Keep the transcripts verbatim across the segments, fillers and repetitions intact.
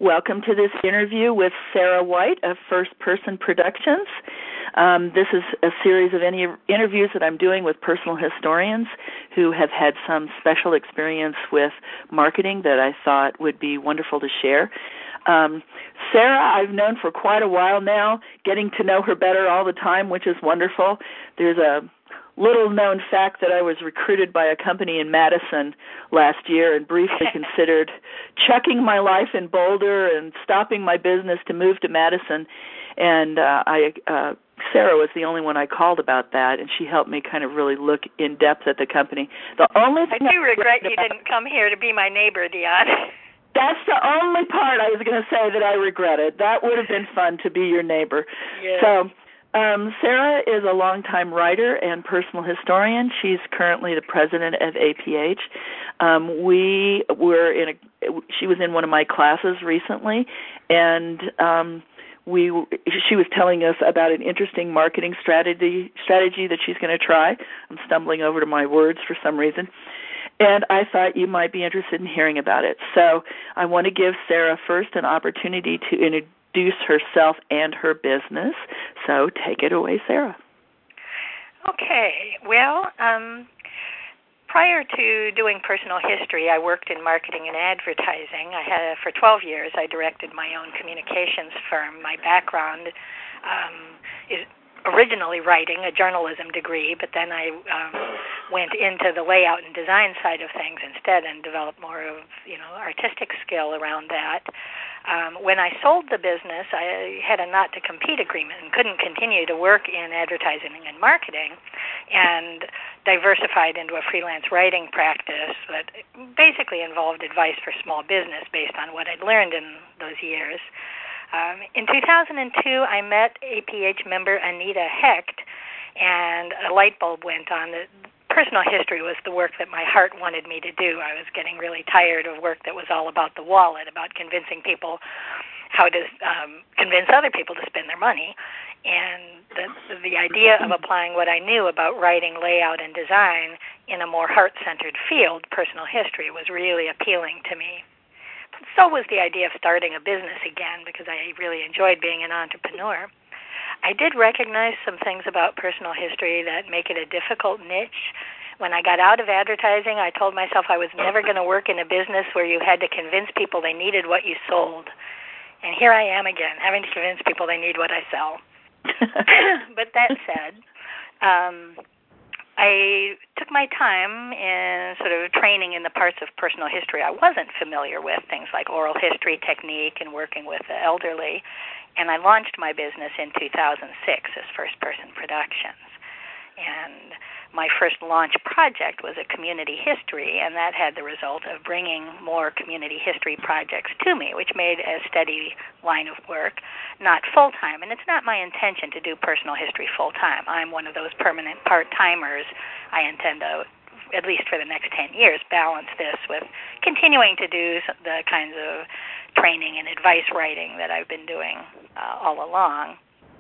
Welcome to this interview with Sarah White of First Person Productions. Um, this is a series of any interviews that I'm doing with personal historians who have had some special experience with marketing that I thought would be wonderful to share. Um, Sarah, I've known for quite a while now, getting to know her better all the time, which is wonderful. There's a little-known fact that I was recruited by a company in Madison last year and briefly considered chucking my life in Boulder and stopping my business to move to Madison. And uh, I, uh, Sarah was the only one I called about that, and she helped me kind of really look in depth at the company. The only thing I do I regret you didn't come here to be my neighbor, Dion. That's the only part I was going to say that I regretted. That would have been fun to be your neighbor. Yes. So. Um, Sarah is a longtime writer and personal historian. She's currently the president of A P H. Um, we were in a. She was in one of my classes recently, and um, we. She was telling us about an interesting marketing strategy strategy that she's going to try. I'm stumbling over to my words for some reason. And I thought you might be interested in hearing about it. So I want to give Sarah first an opportunity to introduce introduce herself and her business. So take it away, Sarah. Okay. Well, um, prior to doing personal history, I worked in marketing and advertising. I had for twelve years. I directed my own communications firm. My background um, is originally writing, a journalism degree, but then I um, went into the layout and design side of things instead and developed more of, you know, artistic skill around that. Um, when I sold the business, I had a not-to-compete agreement and couldn't continue to work in advertising and marketing, and diversified into a freelance writing practice that basically involved advice for small business based on what I'd learned in those years. Um, in two thousand two, I met A P H member Anita Hecht, and a light bulb went on. The personal history was the work that my heart wanted me to do. I was getting really tired of work that was all about the wallet, about convincing people how to um, convince other people to spend their money. And the, the idea of applying what I knew about writing, layout, and design in a more heart-centered field, personal history, was really appealing to me. So was the idea of starting a business again, because I really enjoyed being an entrepreneur. I did recognize some things about personal history that make it a difficult niche. When I got out of advertising, I told myself I was never going to work in a business where you had to convince people they needed what you sold. And here I am again, having to convince people they need what I sell. But that said, um, I took my time in sort of training in the parts of personal history I wasn't familiar with, things like oral history technique and working with the elderly, and I launched my business in two thousand six as First Person Productions. And my first launch project was a community history, and that had the result of bringing more community history projects to me, which made a steady line of work, not full-time. And it's not my intention to do personal history full-time. I'm one of those permanent part-timers. I intend to, at least for the next ten years, balance this with continuing to do the kinds of training and advice writing that I've been doing uh, all along.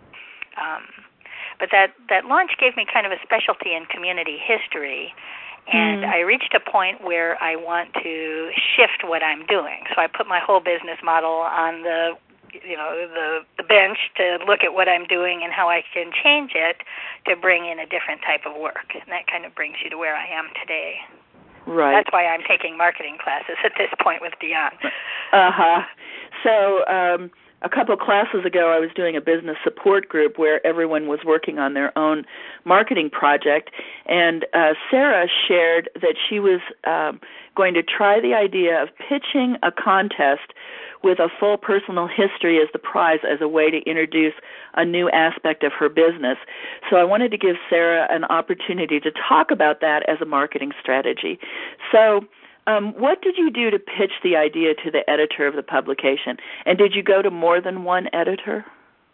Um, But that, that launch gave me kind of a specialty in community history, and mm. I reached a point where I want to shift what I'm doing. So I put my whole business model on the, you know, the, the bench to look at what I'm doing and how I can change it to bring in a different type of work. And that kind of brings you to where I am today. Right. That's why I'm taking marketing classes at this point with Dion. Uh-huh. So, um, a couple of classes ago, I was doing a business support group where everyone was working on their own marketing project, and uh, Sarah shared that she was um, going to try the idea of pitching a contest with a full personal history as the prize as a way to introduce a new aspect of her business. So I wanted to give Sarah an opportunity to talk about that as a marketing strategy. So Um, what did you do to pitch the idea to the editor of the publication? And did you go to more than one editor?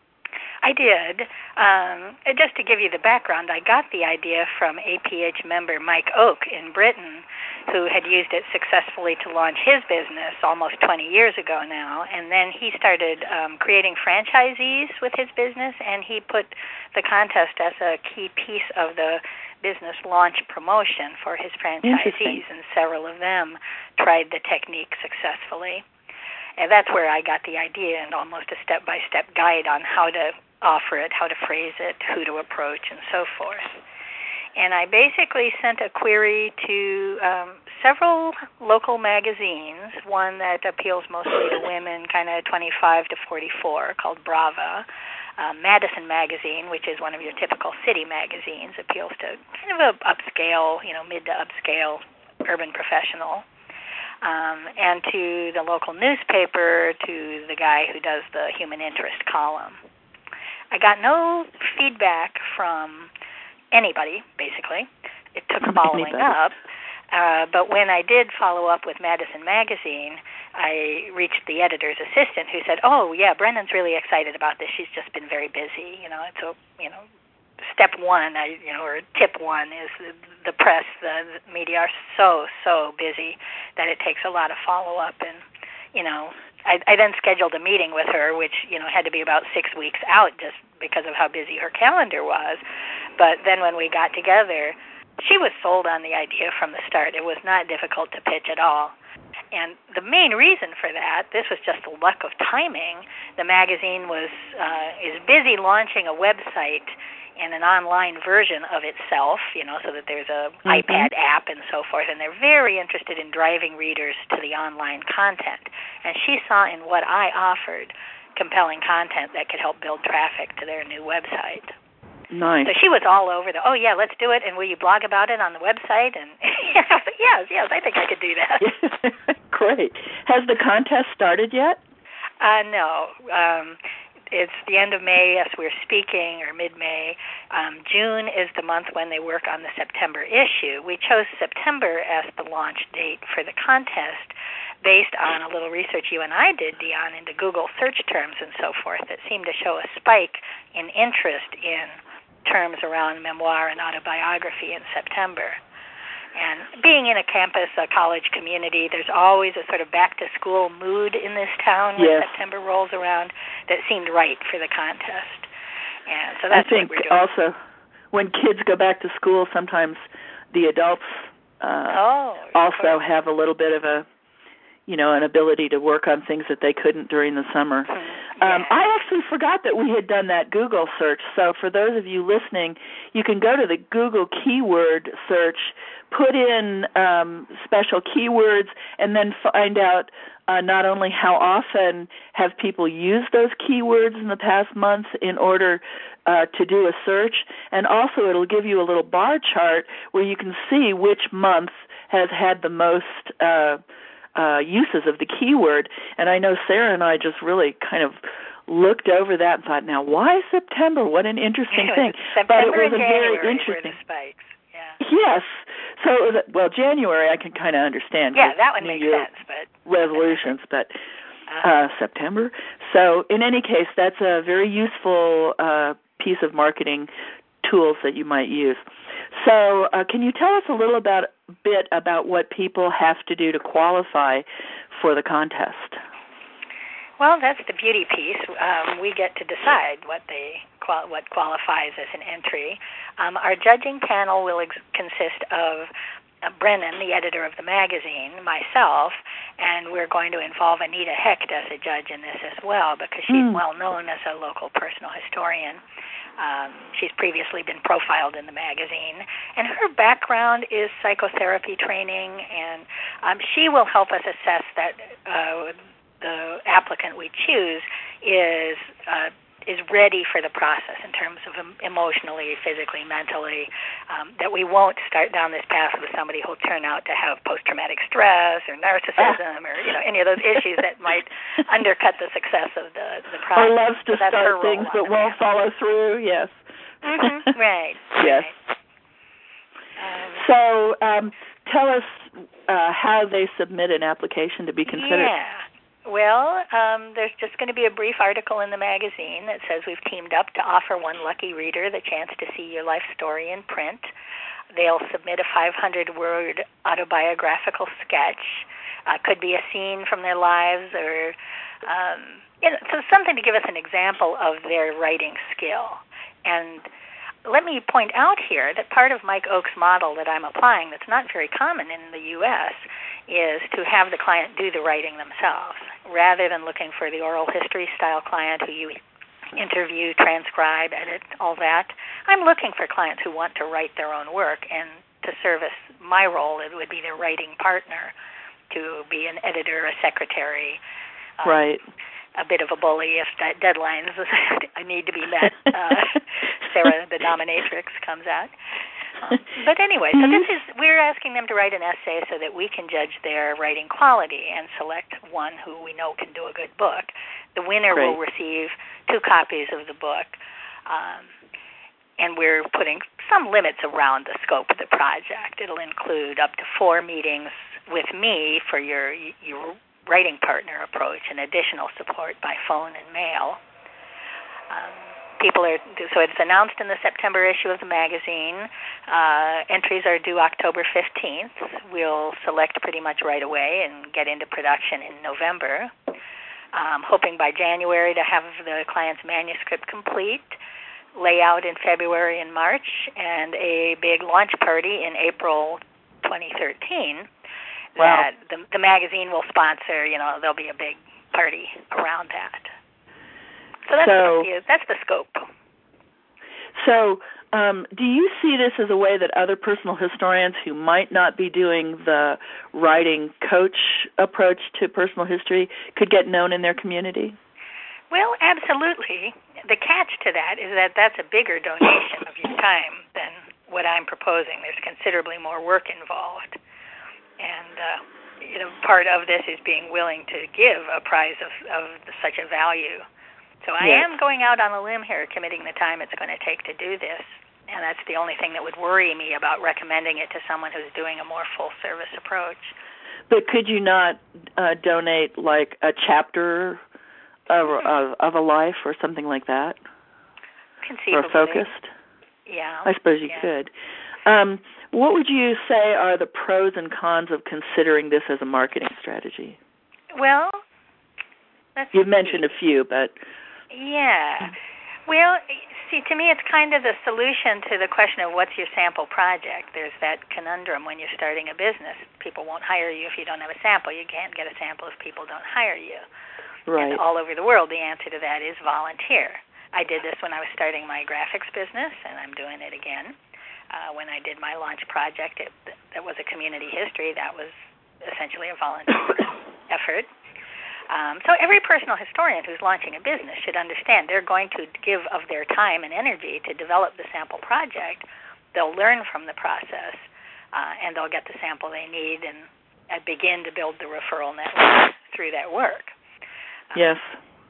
I did. Um, just to give you the background, I got the idea from A P H member Mike Oak in Britain, who had used it successfully to launch his business almost twenty years ago now. And then he started um, creating franchisees with his business, and he put the contest as a key piece of the business launch promotion for his franchisees, and several of them tried the technique successfully. And that's where I got the idea and almost a step-by-step guide on how to offer it, how to phrase it, who to approach, and so forth. And I basically sent a query to um, several local magazines, one that appeals mostly to women, kind of twenty-five to forty-four, called Brava. Uh, Madison Magazine, which is one of your typical city magazines, appeals to kind of a upscale, you know, mid to upscale urban professional. Um, and to the local newspaper, to the guy who does the human interest column. I got no feedback from anybody, basically. It took following anybody. up. Uh, but when I did follow up with Madison Magazine, I reached the editor's assistant who said, oh, yeah, Brendan's really excited about this. She's just been very busy. You know, it's a, you know, step one, I, you know, or tip one is the, the press, the, the media are so, so busy that it takes a lot of follow-up. And, you know, I, I then scheduled a meeting with her, which, you know, had to be about six weeks out just because of how busy her calendar was. But then when we got together, she was sold on the idea from the start. It was not difficult to pitch at all. And the main reason for that, this was just the luck of timing. The magazine was uh, is busy launching a website and an online version of itself, you know, so that there's a mm-hmm. iPad app and so forth, and they're very interested in driving readers to the online content. And she saw in what I offered compelling content that could help build traffic to their new website. Nice. So she was all over the, oh, yeah, let's do it, and will you blog about it on the website? And yes, yes, I think I could do that. Great. Has the contest started yet? Uh, no. Um, it's the end of May as we're speaking, or mid-May. Um, June is the month when they work on the September issue. We chose September as the launch date for the contest based on a little research you and I did, Dion, into Google search terms and so forth that seemed to show a spike in interest in terms around memoir and autobiography in September. And being in a campus, a college community, there's always a sort of back-to-school mood in this town when yes. September rolls around that seemed right for the contest. And so that's I think what we're doing. Also, when kids go back to school, sometimes the adults uh, oh, also have a little bit of a, you know, an ability to work on things that they couldn't during the summer. Mm-hmm. Um, yeah. I actually forgot that we had done that Google search. So for those of you listening, you can go to the Google keyword search, put in um, special keywords, and then find out uh, not only how often have people used those keywords in the past months in order uh, to do a search, and also it'll give you a little bar chart where you can see which month has had the most uh Uh, uses of the keyword. And I know Sarah and I just really kind of looked over that and thought, now why September? What an interesting thing. September but it was and a January very interesting were the spikes. Yeah. Yes. So it was a, well, January I can kind of understand. Yeah, that one New makes Year sense. But resolutions, but uh, September. So in any case, that's a very useful uh, piece of marketing tools that you might use. So uh, can you tell us a little about bit about what people have to do to qualify for the contest? Well, that's the beauty piece. Um, we get to decide what they qual- what qualifies as an entry. Um, our judging panel will ex- consist of uh, Brennan, the editor of the magazine, myself, and we're going to involve Anita Hecht as a judge in this as well because she's mm. well known as a local personal historian. Um, she's previously been profiled in the magazine, and her background is psychotherapy training, and um, she will help us assess that uh, the applicant we choose is uh, is ready for the process in terms of emotionally, physically, mentally, um, that we won't start down this path with somebody who'll turn out to have post-traumatic stress or narcissism or, you know, any of those issues that might undercut the success of the, the process. Or loves to so start things but won't follow through, yes. Mm-hmm. Right. Yes. Right. Um, so um, tell us uh, how they submit an application to be considered. Yeah. Well, um, there's just going to be a brief article in the magazine that says we've teamed up to offer one lucky reader the chance to see your life story in print. They'll submit a five hundred word autobiographical sketch. Uh, could be a scene from their lives or um, you know, so something to give us an example of their writing skill. And let me point out here that part of Mike Oak's model that I'm applying that's not very common in the U S is to have the client do the writing themselves. rather than looking for the oral history style client who you interview, transcribe, edit, all that, I'm looking for clients who want to write their own work, and to service my role, it would be their writing partner, to be an editor, a secretary, um, right. a bit of a bully if that deadlines need to be met. Uh, Sarah, the dominatrix, comes out. Um, but anyway, so this is, we're asking them to write an essay so that we can judge their writing quality and select one who we know can do a good book. The winner Great. will receive two copies of the book, um, and we're putting some limits around the scope of the project. It'll include up to four meetings with me for your your writing partner approach and additional support by phone and mail. Um, People are so it's announced in the September issue of the magazine. Uh, entries are due October fifteenth. We'll select pretty much right away and get into production in November. Um, hoping by January to have the client's manuscript complete, layout in February and March, and a big launch party in April twenty thirteen. Wow. That the, the magazine will sponsor. You know, there'll be a big party around that. So that's, so, the, that's the scope. So um, do you see this as a way that other personal historians who might not be doing the writing coach approach to personal history could get known in their community? Well, absolutely. The catch to that is that that's a bigger donation of your time than what I'm proposing. There's considerably more work involved. And, uh, you know, part of this is being willing to give a prize of, of such a value. So I yes. am going out on a limb here, committing the time it's going to take to do this, and that's the only thing that would worry me about recommending it to someone who's doing a more full-service approach. But could you not uh, donate, like, a chapter of, of, of a life or something like that? Conceivably. Or focused? Yeah. I suppose you yeah. could. Um, what would you say are the pros and cons of considering this as a marketing strategy? Well, let's You've see. mentioned a few, but... Yeah. Well, see, to me it's kind of the solution to the question of what's your sample project. There's that conundrum when you're starting a business. People won't hire you if you don't have a sample. You can't get a sample if people don't hire you. Right. And all over the world, the answer to that is volunteer. I did this when I was starting my graphics business, and I'm doing it again. Uh, when I did my launch project, it, that was a community history. That was essentially a volunteer effort. Um, so every personal historian who's launching a business should understand they're going to give of their time and energy to develop the sample project. They'll learn from the process, uh, and they'll get the sample they need and, and begin to build the referral network through that work. Um, yes.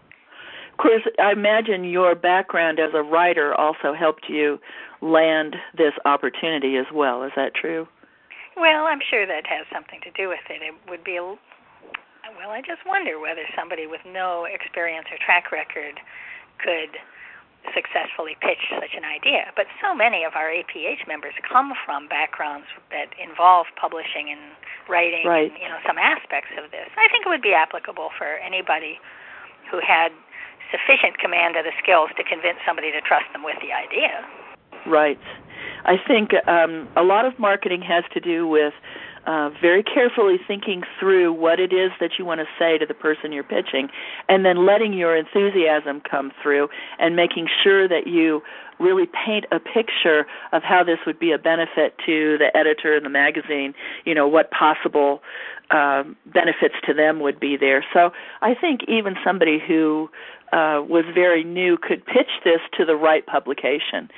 Of course, I imagine your background as a writer also helped you land this opportunity as well. Is that true? Well, I'm sure that has something to do with it. It would be a Well, I just wonder whether somebody with no experience or track record could successfully pitch such an idea. But so many of our A P H members come from backgrounds that involve publishing and writing, right. and, you know, some aspects of this. I think it would be applicable for anybody who had sufficient command of the skills to convince somebody to trust them with the idea. Right. I think um, a lot of marketing has to do with Uh, very carefully thinking through what it is that you want to say to the person you're pitching, and then letting your enthusiasm come through and making sure that you really paint a picture of how this would be a benefit to the editor in the magazine, you know, what possible um, benefits to them would be there. So I think even somebody who uh, was very new could pitch this to the right publication.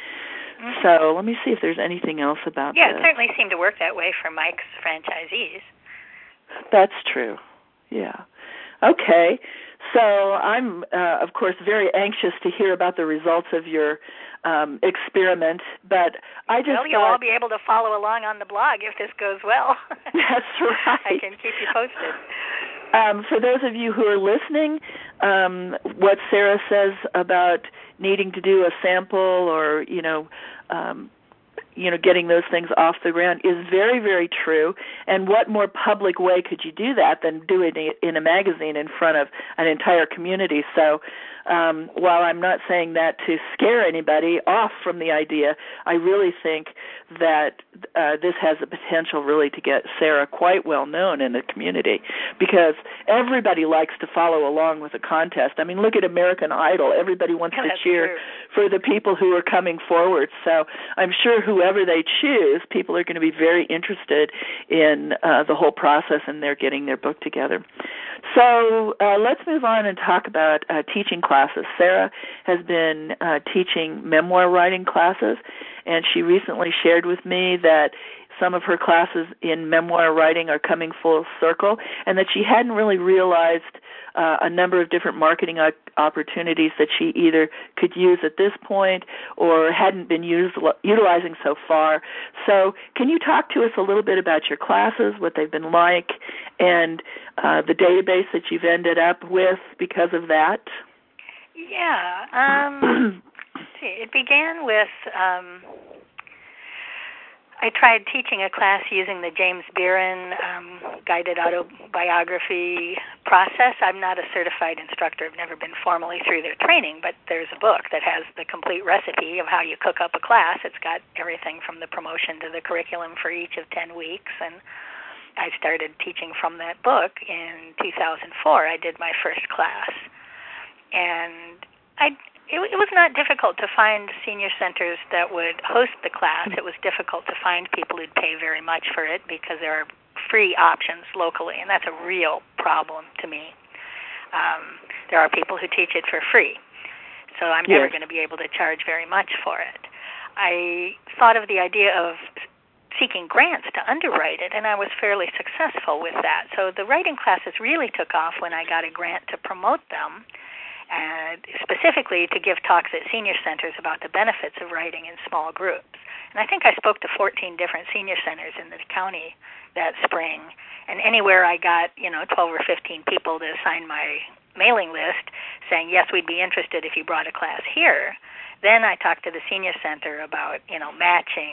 So let me see if there's anything else about yeah, this. It certainly seemed to work that way for Mike's franchisees. That's true. Yeah. Okay. So I'm, uh, of course, very anxious to hear about the results of your um, experiment, but I just Well, you'll thought, all be able to follow along on the blog if this goes well. That's right. I can keep you posted. Um, for those of you who are listening, um, what Sarah says about needing to do a sample or, you know, um, you know, getting those things off the ground is very, very true. And what more public way could you do that than do it in a magazine in front of an entire community? So um, while I'm not saying that to scare anybody off from the idea, I really think that uh, this has the potential really to get Sarah quite well known in the community, because everybody likes to follow along with a contest. I mean, look at American Idol. Everybody wants to cheer for the people who are coming forward. So I'm sure whoever they choose, people are going to be very interested in uh, the whole process, and they're getting their book together. So uh, let's move on and talk about uh, teaching classes. Sarah has been uh, teaching memoir writing classes, and she recently shared with me that some of her classes in memoir writing are coming full circle, and that she hadn't really realized uh, a number of different marketing opportunities that she either could use at this point or hadn't been use, utilizing so far. So can you talk to us a little bit about your classes, what they've been like, and uh, the database that you've ended up with because of that? Yeah. Um, let's see. It began with... Um I tried teaching a class using the James Beeren um, guided autobiography process. I'm not a certified instructor. I've never been formally through their training, but there's a book that has the complete recipe of how you cook up a class. It's got everything from the promotion to the curriculum for each of ten weeks, and I started teaching from that book in two thousand four. I did my first class, and I It, it was not difficult to find senior centers that would host the class. It was difficult to find people who'd pay very much for it because there are free options locally, and that's a real problem to me. Um, there are people who teach it for free, so I'm yes. never going to be able to charge very much for it. I thought of the idea of seeking grants to underwrite it, and I was fairly successful with that. So the writing classes really took off when I got a grant to promote them, and specifically to give talks at senior centers about the benefits of writing in small groups. And I think I spoke to fourteen different senior centers in the county that spring, and anywhere I got, you know, twelve or fifteen people to sign my mailing list saying, yes, we'd be interested if you brought a class here. Then I talked to the senior center about, you know, matching.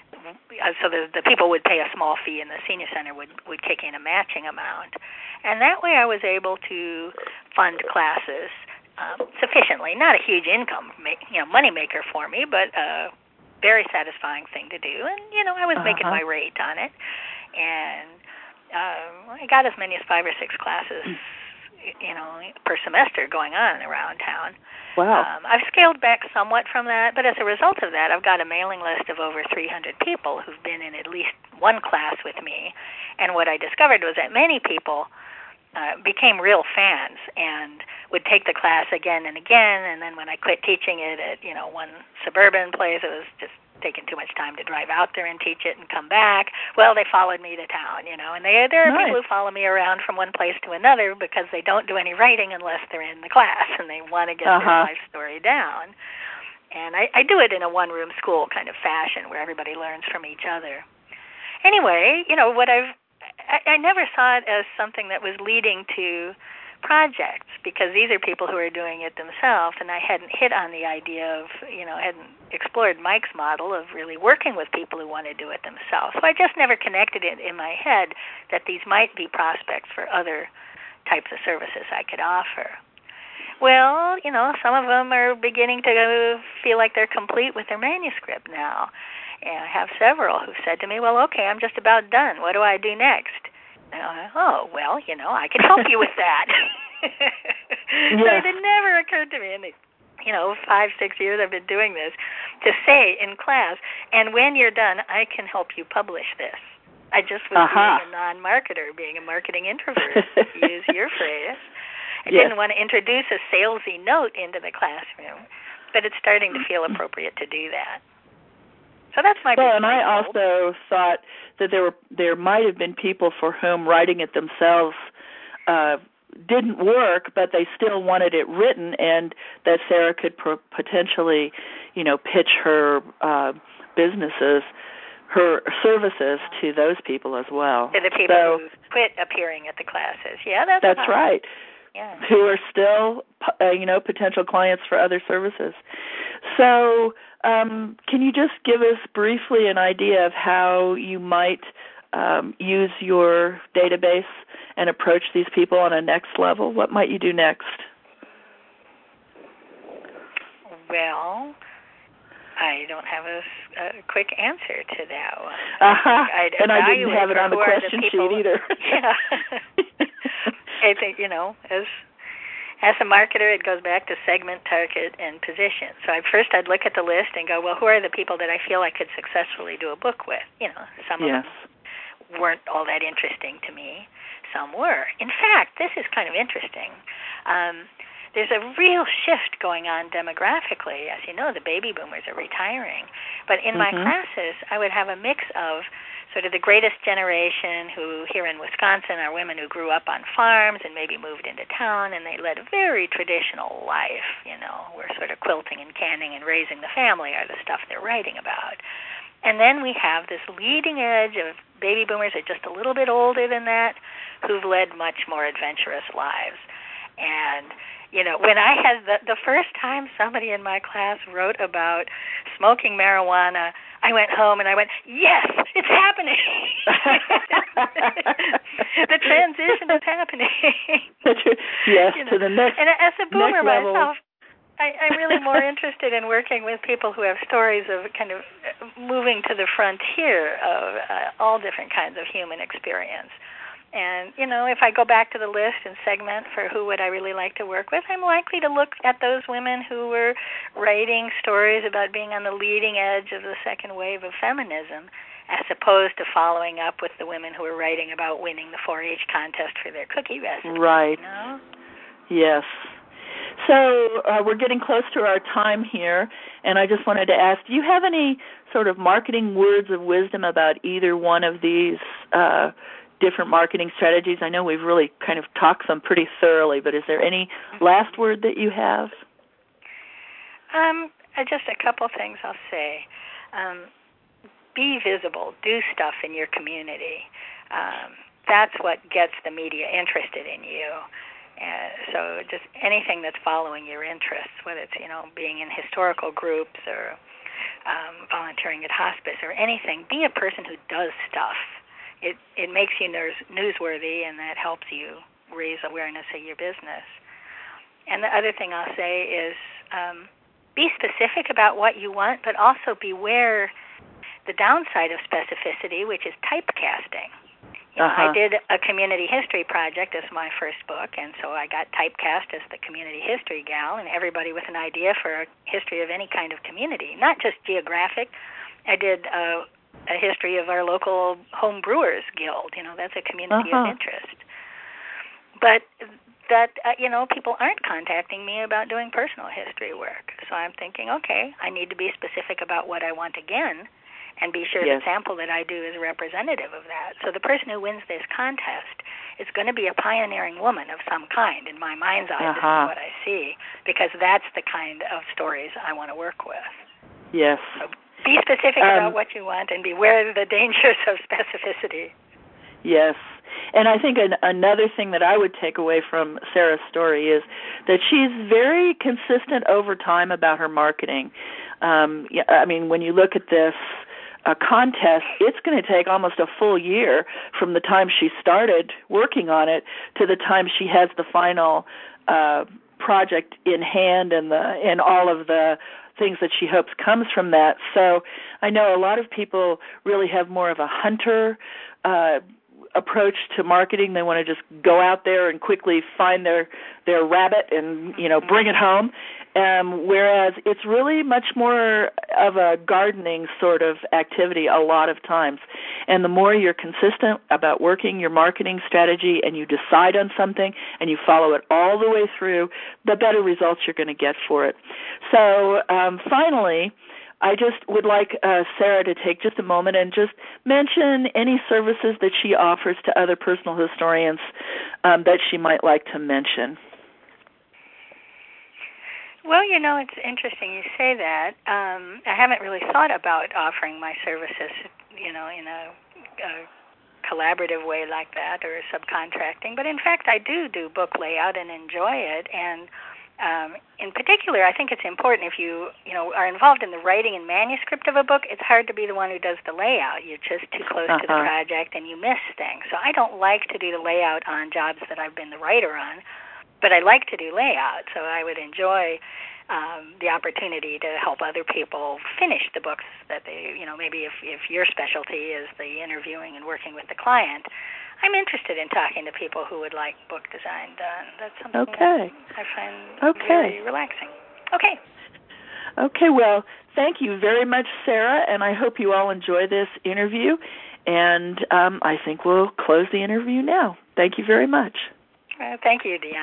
So the, the people would pay a small fee, and the senior center would, would kick in a matching amount. And that way I was able to fund classes Um, sufficiently, not a huge income, you know, money maker for me, but a very satisfying thing to do. And you know, I was uh-huh. making my rate on it, and uh, I got as many as five or six classes, you know, per semester going on around town. Wow. Um, I've scaled back somewhat from that, but as a result of that, I've got a mailing list of over three hundred people who've been in at least one class with me. And what I discovered was that many people Uh, became real fans and would take the class again and again. And then when I quit teaching it at, you know, one suburban place, it was just taking too much time to drive out there and teach it and come back. Well, they followed me to town, you know, and they, there are nice. people who follow me around from one place to another because they don't do any writing unless they're in the class, and they want to get uh-huh. their life story down. And I, I do it in a one-room school kind of fashion where everybody learns from each other. Anyway, you know, what I've I, I never saw it as something that was leading to projects, because these are people who are doing it themselves, and I hadn't hit on the idea of, you know, hadn't explored Mike's model of really working with people who want to do it themselves. So I just never connected it in my head that these might be prospects for other types of services I could offer. Well, you know, some of them are beginning to feel like they're complete with their manuscript now. And I have several who said to me, well, okay, I'm just about done. What do I do next? And I, oh, well, you know, I can help you with that. Yeah. So it had never occurred to me in the, you know, five, six years I've been doing this, to say in class, and when you're done, I can help you publish this. I just was uh-huh. being a non-marketer, being a marketing introvert, to use your phrase. I yes. didn't want to introduce a salesy note into the classroom, but it's starting to feel appropriate to do that. So that's my well, and I goal. also thought that there were there might have been people for whom writing it themselves uh, didn't work, but they still wanted it written, and that Sarah could pro- potentially, you know, pitch her uh, businesses, her services to those people as well. To the people so, who quit appearing at the classes. Yeah, that's that's awesome. right. Yeah. Who are still, uh, you know, potential clients for other services. So um, can you just give us briefly an idea of how you might um, use your database and approach these people on a next level? What might you do next? Well, I don't have a, a quick answer to that one. Uh-huh. And I didn't have it on the question the sheet either. Yeah. I think, you know, as as a marketer, it goes back to segment, target, and position. So I, first I'd look at the list and go, well, who are the people that I feel I could successfully do a book with? You know, some yes. of them weren't all that interesting to me. Some were. In fact, this is kind of interesting. Um, There's a real shift going on demographically. As you know, the baby boomers are retiring. But in mm-hmm. my classes, I would have a mix of sort of the greatest generation who, here in Wisconsin, are women who grew up on farms and maybe moved into town, and they led a very traditional life, you know, where sort of quilting and canning and raising the family are the stuff they're writing about. And then we have this leading edge of baby boomers who are just a little bit older than that, who've led much more adventurous lives. And you know, when I had the, the first time somebody in my class wrote about smoking marijuana, I went home and I went, yes, it's happening. The transition is happening. Yes, you know? to the next And as a boomer next myself, I, I'm really more interested in working with people who have stories of kind of moving to the frontier of uh, all different kinds of human experience. And, you know, if I go back to the list and segment for who would I really like to work with, I'm likely to look at those women who were writing stories about being on the leading edge of the second wave of feminism, as opposed to following up with the women who were writing about winning the four H contest for their cookie recipe. Right. You know? Yes. So uh, we're getting close to our time here, and I just wanted to ask, do you have any sort of marketing words of wisdom about either one of these uh different marketing strategies? I know we've really kind of talked them pretty thoroughly, but is there any last word that you have? Um, just a couple things I'll say. Um, be visible. Do stuff in your community. Um, that's what gets the media interested in you. Uh, so just anything that's following your interests, whether it's, you know, being in historical groups or um, volunteering at hospice or anything, be a person who does stuff. It it makes you news, newsworthy, and that helps you raise awareness of your business. And the other thing I'll say is um, be specific about what you want, but also beware the downside of specificity, which is typecasting. You know, uh-huh. I did a community history project as my first book, and so I got typecast as the community history gal, and everybody with an idea for a history of any kind of community, not just geographic. I did uh, a history of our local home brewers guild. You know, that's a community uh-huh. of interest. But that, uh, you know, people aren't contacting me about doing personal history work. So I'm thinking, okay, I need to be specific about what I want again and be sure yes. the sample that I do is representative of that. So the person who wins this contest is going to be a pioneering woman of some kind. In my mind's eye, uh-huh. this is what I see, because that's the kind of stories I want to work with. Yes. So be specific um, about what you want and beware of the dangers of specificity. Yes. And I think an, another thing that I would take away from Sarah's story is that she's very consistent over time about her marketing. Um, I mean, when you look at this uh, contest, it's going to take almost a full year from the time she started working on it to the time she has the final uh, project in hand and the and all of the things that she hopes comes from that. So I know a lot of people really have more of a hunter uh, approach to marketing. They want to just go out there and quickly find their their rabbit and, you know, bring it home. Um, whereas it's really much more of a gardening sort of activity a lot of times. And the more you're consistent about working your marketing strategy and you decide on something and you follow it all the way through, the better results you're going to get for it. So um, finally, I just would like uh, Sarah to take just a moment and just mention any services that she offers to other personal historians um, that she might like to mention. Well, you know, it's interesting you say that. Um, I haven't really thought about offering my services, you know, in a, a collaborative way like that or subcontracting. But in fact, I do do book layout and enjoy it. And um, in particular, I think it's important if you, you know, are involved in the writing and manuscript of a book, it's hard to be the one who does the layout. You're just too close uh-huh. to the project and you miss things. So I don't like to do the layout on jobs that I've been the writer on. but I like to do layout, so I would enjoy um, the opportunity to help other people finish the books that they, you know, maybe if, if your specialty is the interviewing and working with the client, I'm interested in talking to people who would like book design done. That's something okay. that I find okay. very relaxing. Okay. Okay, well, thank you very much, Sarah, and I hope you all enjoy this interview. And um, I think we'll close the interview now. Thank you very much. Uh, thank you, Deanna.